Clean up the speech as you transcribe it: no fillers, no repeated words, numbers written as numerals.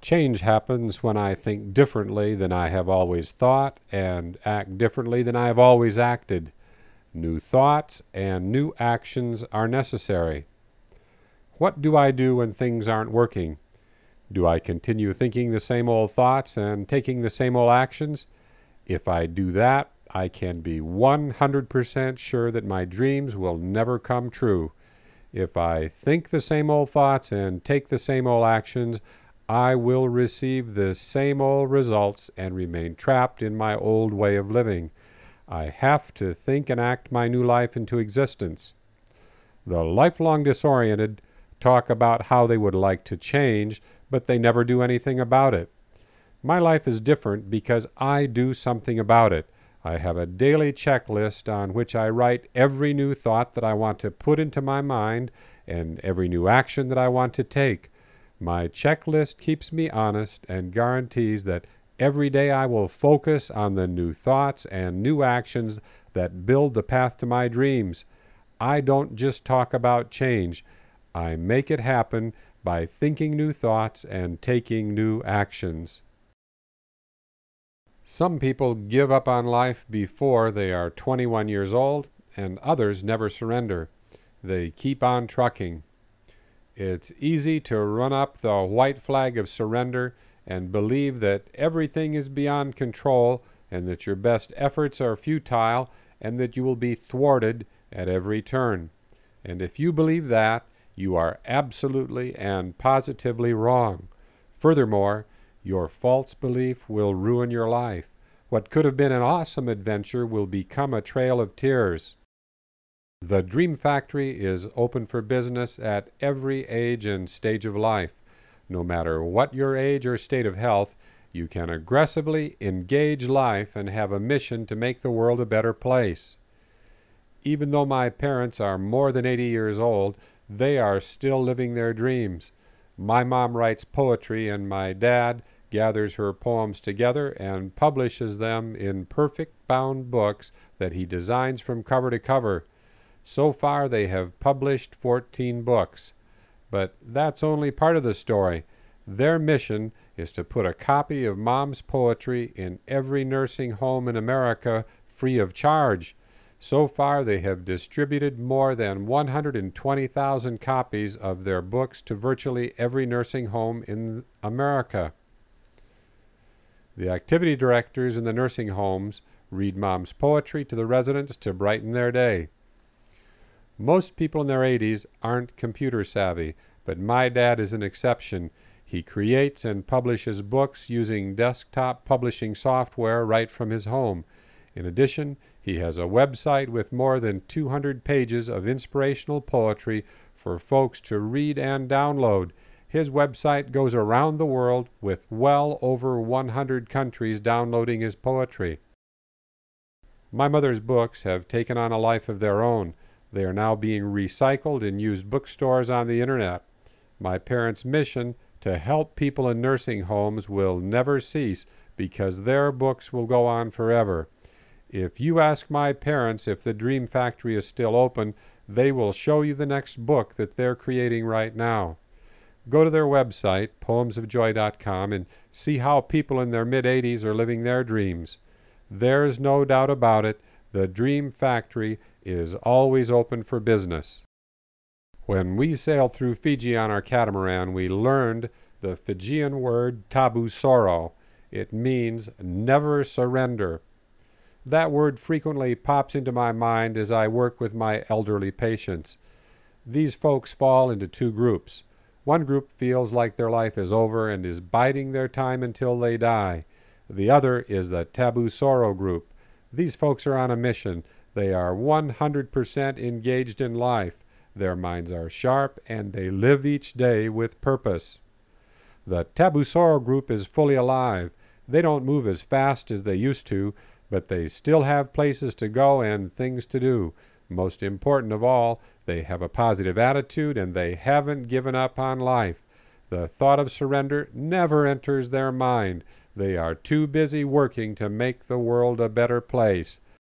Change happens when I think differently than I have always thought and act differently than I have always acted. New thoughts and new actions are necessary. What do I do when things aren't working? Do I continue thinking the same old thoughts and taking the same old actions? If I do that, I can be 100% sure that my dreams will never come true. If I think the same old thoughts and take the same old actions, I will receive the same old results and remain trapped in my old way of living. I have to think and act my new life into existence. The lifelong disoriented talk about how they would like to change, but they never do anything about it. My life is different because I do something about it. I have a daily checklist on which I write every new thought that I want to put into my mind and every new action that I want to take. My checklist keeps me honest and guarantees that every day I will focus on the new thoughts and new actions that build the path to my dreams. I don't just talk about change. I make it happen by thinking new thoughts and taking new actions. Some people give up on life before they are 21 years old, and others never surrender. They keep on trucking. It's easy to run up the white flag of surrender and believe that everything is beyond control and that your best efforts are futile and that you will be thwarted at every turn. And if you believe that, you are absolutely and positively wrong. Furthermore, your false belief will ruin your life. What could have been an awesome adventure will become a trail of tears. The Dream Factory is open for business at every age and stage of life. No matter what your age or state of health, you can aggressively engage life and have a mission to make the world a better place. Even though my parents are more than 80 years old, they are still living their dreams. My mom writes poetry and my dad gathers her poems together and publishes them in perfect bound books that he designs from cover to cover. So far they have published 14 books. But that's only part of the story. Their mission is to put a copy of Mom's poetry in every nursing home in America free of charge. So far they have distributed more than 120,000 copies of their books to virtually every nursing home in America. The activity directors in the nursing homes read Mom's poetry to the residents to brighten their day. Most people in their 80s aren't computer savvy, but my dad is an exception. He creates and publishes books using desktop publishing software right from his home. In addition, he has a website with more than 200 pages of inspirational poetry for folks to read and download. His website goes around the world with well over 100 countries downloading his poetry. My mother's books have taken on a life of their own. They are now being recycled in used bookstores on the internet. My parents' mission to help people in nursing homes will never cease because their books will go on forever. If you ask my parents if the Dream Factory is still open, they will show you the next book that they're creating right now. Go to their website, poemsofjoy.com, and see how people in their mid-80s are living their dreams. There's no doubt about it, the Dream Factory is always open for business. When we sailed through Fiji on our catamaran, we learned the Fijian word tabu soro. It means never surrender. That word frequently pops into my mind as I work with my elderly patients. These folks fall into two groups. One group feels like their life is over and is biding their time until they die. The other is the tabu soro group. These folks are on a mission. They are 100% engaged in life. Their minds are sharp and they live each day with purpose. The tabu soro group is fully alive. They don't move as fast as they used to, but they still have places to go and things to do. Most important of all, they have a positive attitude and they haven't given up on life. The thought of surrender never enters their mind. They are too busy working to make the world a better place.